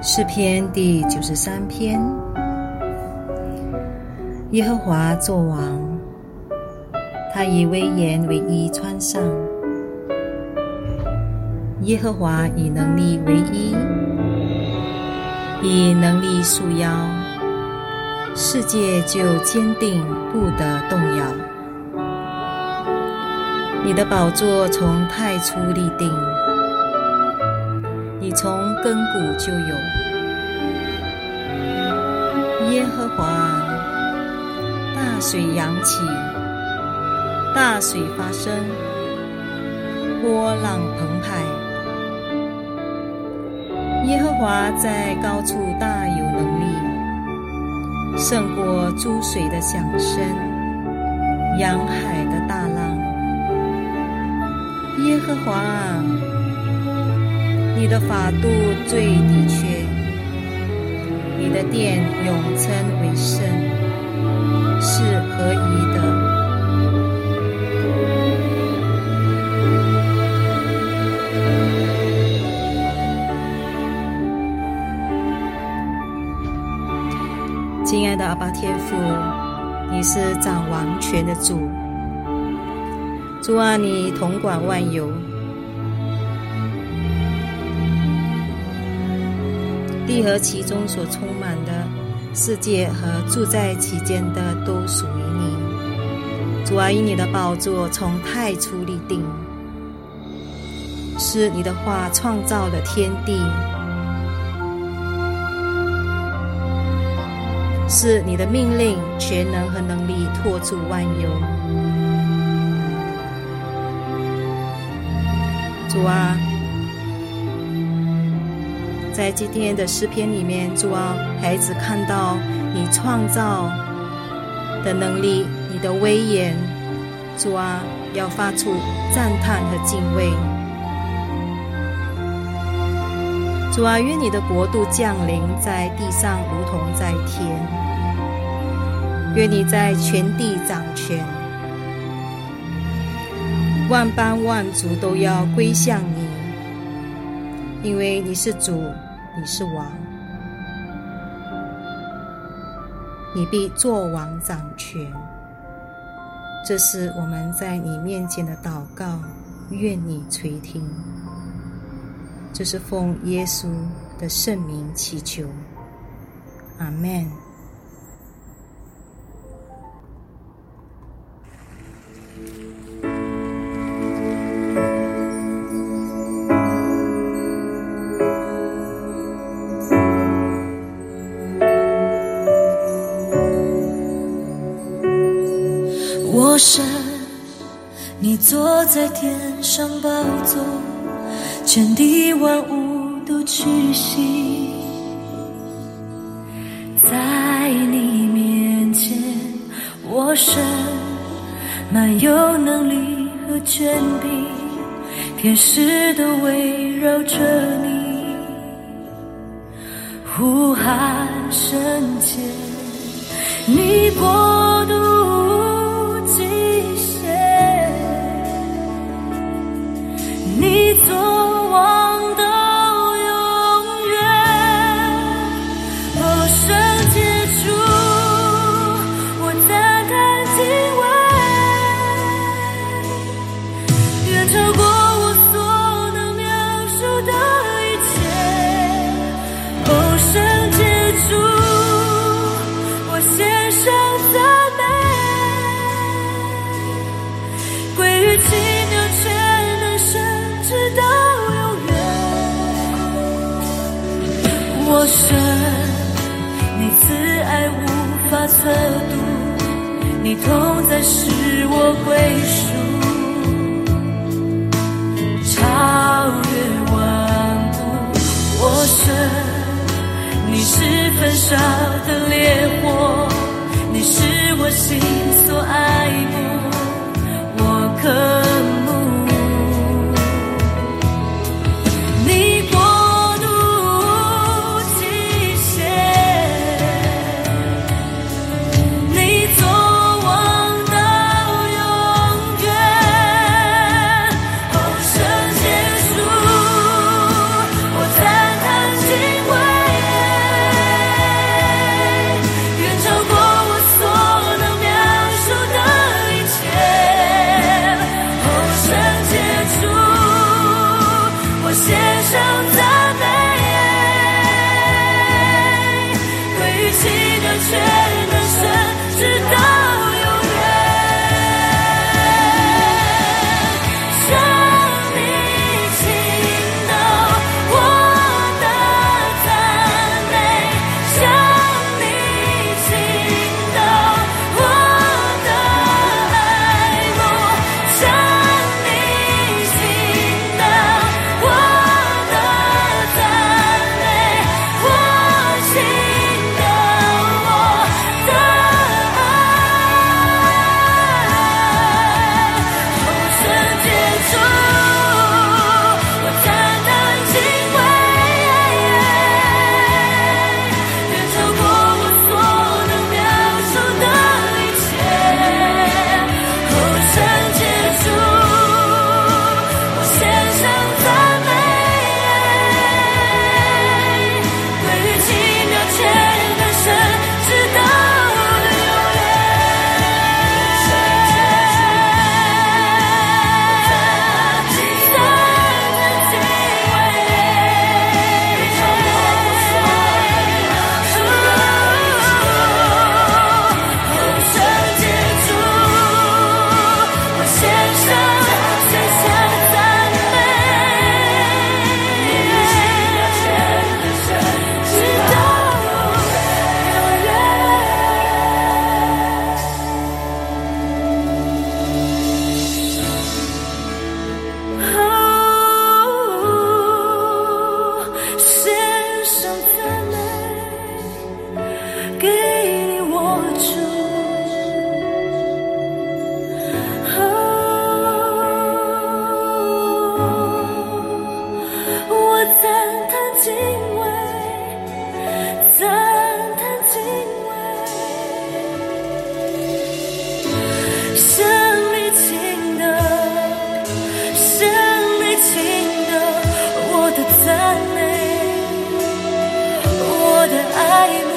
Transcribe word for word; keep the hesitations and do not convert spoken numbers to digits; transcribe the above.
诗篇第九十三篇。耶和华作王，他以威严为衣穿上。耶和华以能力为衣，以能力束腰，世界就坚定，不得动摇。你的宝座从太初立定，你从亘古就有。耶和华，大水扬起，大水发生，波浪澎湃。耶和华在高处大有能力，胜过诸水的响声，洋海的大浪。耶和华啊，你的法度最的确，你的殿永称为圣，是合宜的。亲爱的阿爸天父，你是掌王权的主。主啊，你统管万有，地和其中所充满的世界和住在其间的都属于你。主啊，以你的宝座从太初立定，是你的话创造了天地，是你的命令全能和能力托住万有。主啊，在今天的诗篇里面，主啊，孩子看到你创造的能力，你的威严，主啊，要发出赞叹和敬畏。主啊，愿你的国度降临在地上，如同在天。愿你在全地掌权，万邦万族都要归向你，因为你是主，你是王，你必作王掌权。这是我们在你面前的祷告，愿你垂听。这是奉耶稣的圣名祈求，阿们。 我神，你坐在天上宝座，全地万物都屈膝，在你面前，我神满有能力和权柄，天使都围绕着你，呼喊圣洁，你国度你作王到永远，哦，圣洁主，我赞叹敬畏，远超过我所能描述的一切。哦，圣洁主，我献上赞美，归于奇妙全能神直到永远。我神，你慈爱无法测度，你同在使我归属，超越万物。我神，你是焚烧的烈火，你是我心所爱慕，我渴慕。我赞叹敬畏。 爱